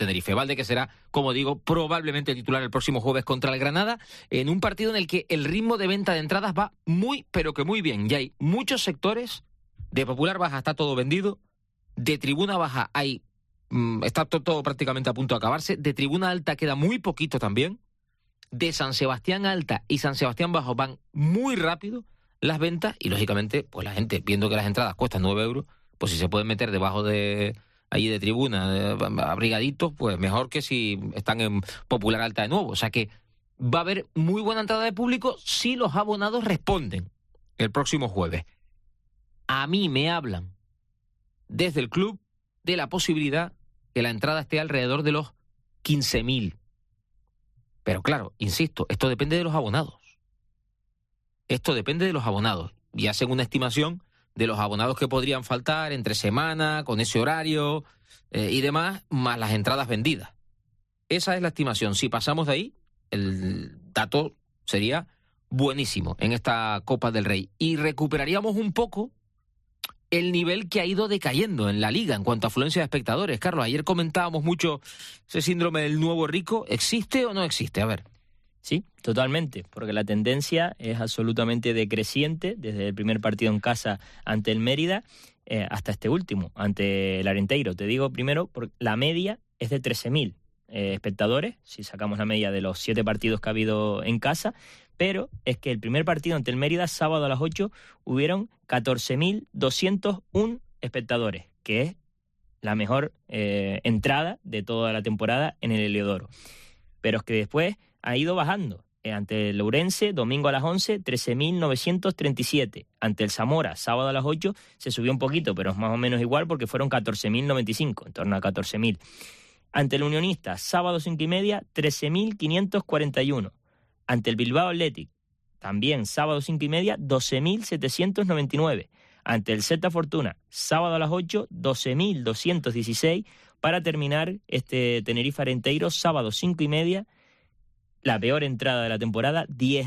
Tenerife. Valde, que será, como digo, probablemente titular el próximo jueves contra el Granada, en un partido en el que el ritmo de venta de entradas va muy, pero que muy bien. Ya hay muchos sectores, de Popular Baja está todo vendido, de Tribuna Baja está todo prácticamente a punto de acabarse, de Tribuna Alta queda muy poquito también, de San Sebastián Alta y San Sebastián Bajo van muy rápido las ventas, y lógicamente, pues la gente, viendo que las entradas cuestan 9 euros, pues si se pueden meter debajo de allí de tribuna, abrigaditos, pues mejor que si están en Popular Alta de nuevo. O sea que va a haber muy buena entrada de público si los abonados responden el próximo jueves. A mí me hablan desde el club de la posibilidad que la entrada esté alrededor de los 15.000. Pero claro, insisto, esto depende de los abonados. Esto depende de los abonados. Y hacen una estimación de los abonados que podrían faltar entre semana, con ese horario y demás, más las entradas vendidas. Esa es la estimación. Si pasamos de ahí, el dato sería buenísimo en esta Copa del Rey. Y recuperaríamos un poco el nivel que ha ido decayendo en la Liga en cuanto a afluencia de espectadores. Carlos, ayer comentábamos mucho ese síndrome del nuevo rico. ¿Existe o no existe? A ver. Sí, totalmente, porque la tendencia es absolutamente decreciente desde el primer partido en casa ante el Mérida hasta este último, ante el Arenteiro. Te digo primero, porque la media es de 13.000 espectadores, si sacamos la media de los 7 partidos que ha habido en casa, pero es que el primer partido ante el Mérida, sábado a las 8, hubieron 14.201 espectadores, que es la mejor entrada de toda la temporada en el Heliodoro. Pero es que después ha ido bajando. Ante el Ourense, domingo a las 11, 13.937. Ante el Zamora, sábado a las 8, se subió un poquito, pero es más o menos igual porque fueron 14.095, en torno a 14.000. Ante el Unionista, sábado 5:30, 13.541. Ante el Bilbao Athletic, también sábado 5:30, 12.799. Ante el Celta Fortuna, sábado a las 8, 12.216. Para terminar este Tenerife Arenteiro, sábado 5:30, la peor entrada de la temporada,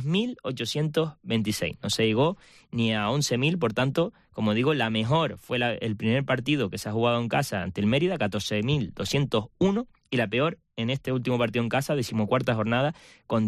10.826. No se llegó ni a 11.000, por tanto, como digo, la mejor fue el primer partido que se ha jugado en casa ante el Mérida, 14.201, y la peor en este último partido en casa, 14ª jornada, con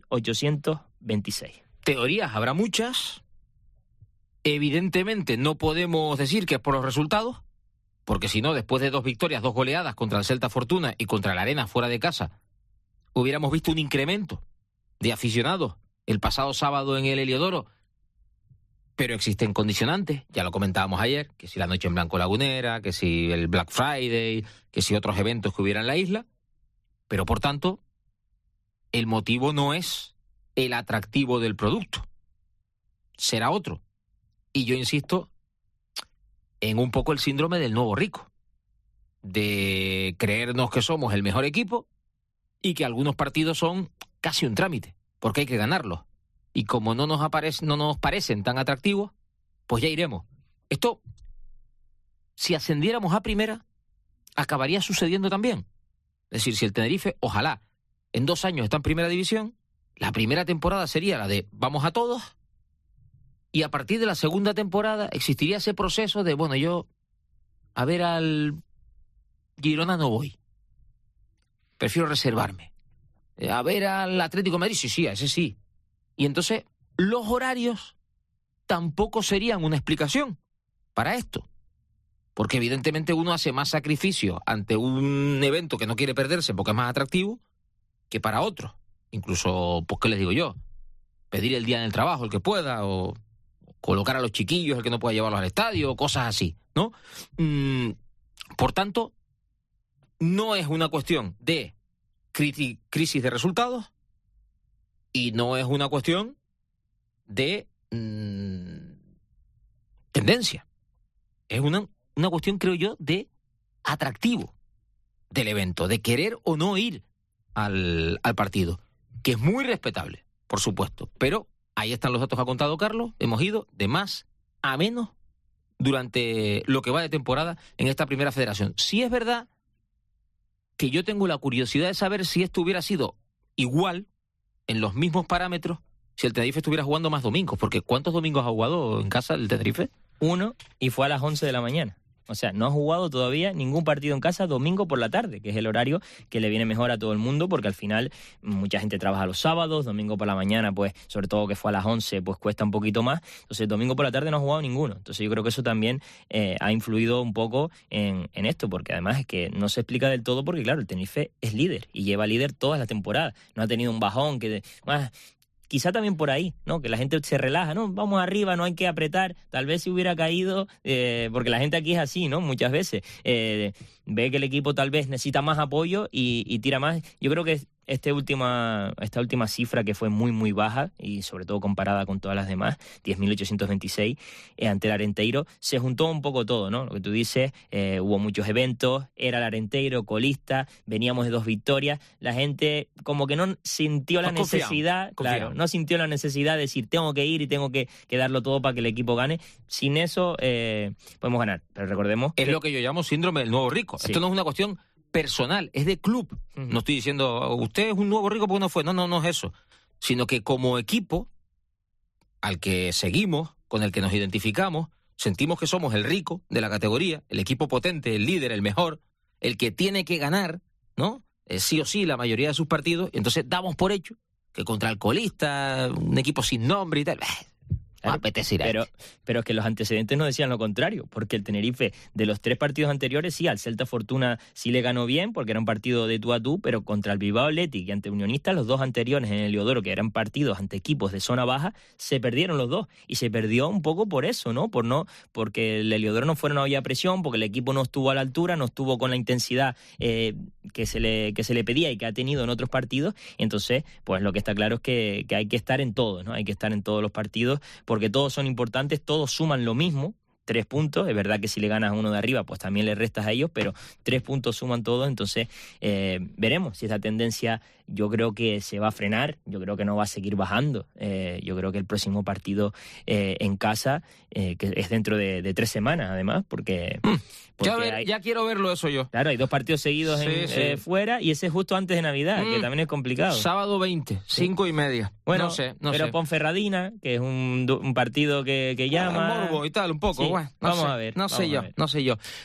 10.826. Teorías habrá muchas. Evidentemente no podemos decir que es por los resultados, porque si no, después de 2 victorias, 2 goleadas contra el Celta Fortuna y contra la Arena fuera de casa, hubiéramos visto un incremento de aficionados el pasado sábado en el Heliodoro, pero existen condicionantes, ya lo comentábamos ayer, que si la Noche en Blanco Lagunera, que si el Black Friday, que si otros eventos que hubiera en la isla, pero por tanto, el motivo no es el atractivo del producto, será otro. Y yo insisto en un poco el síndrome del nuevo rico, de creernos que somos el mejor equipo y que algunos partidos son casi un trámite, porque hay que ganarlos. Y como no nos parecen tan atractivos, pues ya iremos. Esto, si ascendiéramos a primera, acabaría sucediendo también. Es decir, si el Tenerife, ojalá, en 2 años está en primera división, la primera temporada sería la de vamos a todos, y a partir de la segunda temporada existiría ese proceso de, bueno, yo a ver al Girona no voy. Prefiero reservarme. A ver al Atlético de Madrid, sí, a ese sí. Y entonces los horarios tampoco serían una explicación para esto. Porque evidentemente uno hace más sacrificio ante un evento que no quiere perderse porque es más atractivo que para otros. Incluso, pues, ¿qué les digo yo? Pedir el día en el trabajo, el que pueda, o colocar a los chiquillos, el que no pueda llevarlos al estadio, cosas así, ¿no? Por tanto, no es una cuestión de crisis de resultados y no es una cuestión de tendencia. Es una cuestión, creo yo, de atractivo del evento, de querer o no ir al partido, que es muy respetable, por supuesto, pero ahí están los datos que ha contado Carlos. Hemos ido de más a menos durante lo que va de temporada en esta primera federación. Sí es verdad que yo tengo la curiosidad de saber si esto hubiera sido igual, en los mismos parámetros, si el Tenerife estuviera jugando más domingos, porque ¿cuántos domingos ha jugado en casa el Tenerife? 1, y fue a las 11 de la mañana. O sea, no ha jugado todavía ningún partido en casa domingo por la tarde, que es el horario que le viene mejor a todo el mundo, porque al final mucha gente trabaja los sábados, domingo por la mañana, pues sobre todo que fue a las 11, pues cuesta un poquito más. Entonces, domingo por la tarde no ha jugado ninguno. Entonces, yo creo que eso también ha influido un poco en esto, porque además es que no se explica del todo, porque claro, el Tenerife es líder y lleva líder todas las temporadas. No ha tenido un bajón que... Quizá también por ahí, ¿no? Que la gente se relaja, ¿no? Vamos arriba, no hay que apretar. Tal vez si hubiera caído, porque la gente aquí es así, ¿no? Muchas veces. Ve que el equipo tal vez necesita más apoyo y tira más. Yo creo que esta última cifra que fue muy, muy baja, y sobre todo comparada con todas las demás, 10.826, ante el Arenteiro, se juntó un poco todo, ¿no? Lo que tú dices, hubo muchos eventos, era el Arenteiro, colista, veníamos de 2 victorias, la gente como que no sintió la necesidad, claro, no sintió la necesidad de decir, tengo que ir y tengo que darlo todo para que el equipo gane. Sin eso podemos ganar, pero recordemos es lo que yo llamo síndrome del nuevo rico. Sí. Esto no es una cuestión personal, es de club. No estoy diciendo, usted es un nuevo rico porque no fue. No es eso. Sino que como equipo al que seguimos, con el que nos identificamos, sentimos que somos el rico de la categoría, el equipo potente, el líder, el mejor, el que tiene que ganar, ¿no? Sí o sí la mayoría de sus partidos, y entonces damos por hecho que contra el colista, un equipo sin nombre y tal... Pero es que los antecedentes nos decían lo contrario, porque el Tenerife, de los 3 partidos anteriores, sí, al Celta Fortuna sí le ganó bien, porque era un partido de tú a tú, pero contra el Bilbao Athletic y ante Unionistas, los 2 anteriores en el Heliodoro, que eran partidos ante equipos de zona baja, se perdieron los 2, y se perdió un poco por eso, ¿no? Porque el Heliodoro no fueron a olla presión, porque el equipo no estuvo a la altura, no estuvo con la intensidad que se le pedía y que ha tenido en otros partidos. Entonces, pues lo que está claro es que hay que estar en todos, ¿no? Hay que estar en todos los partidos, porque todos son importantes, todos suman lo mismo, 3 puntos. Es verdad que si le ganas a uno de arriba, pues también le restas a ellos, pero 3 puntos suman todos. Entonces veremos si esa tendencia, yo creo que se va a frenar, yo creo que no va a seguir bajando. Yo creo que el próximo partido en casa, que es dentro de 3 semanas además, porque ya quiero verlo eso yo. Claro, hay 2 partidos seguidos fuera, y ese es justo antes de Navidad, que también es complicado. Sábado 20, 5:30. Bueno, no sé. Pero Ponferradina, que es un partido que llama... morbo y tal, un poco. Sí, bueno, vamos a ver. No sé yo.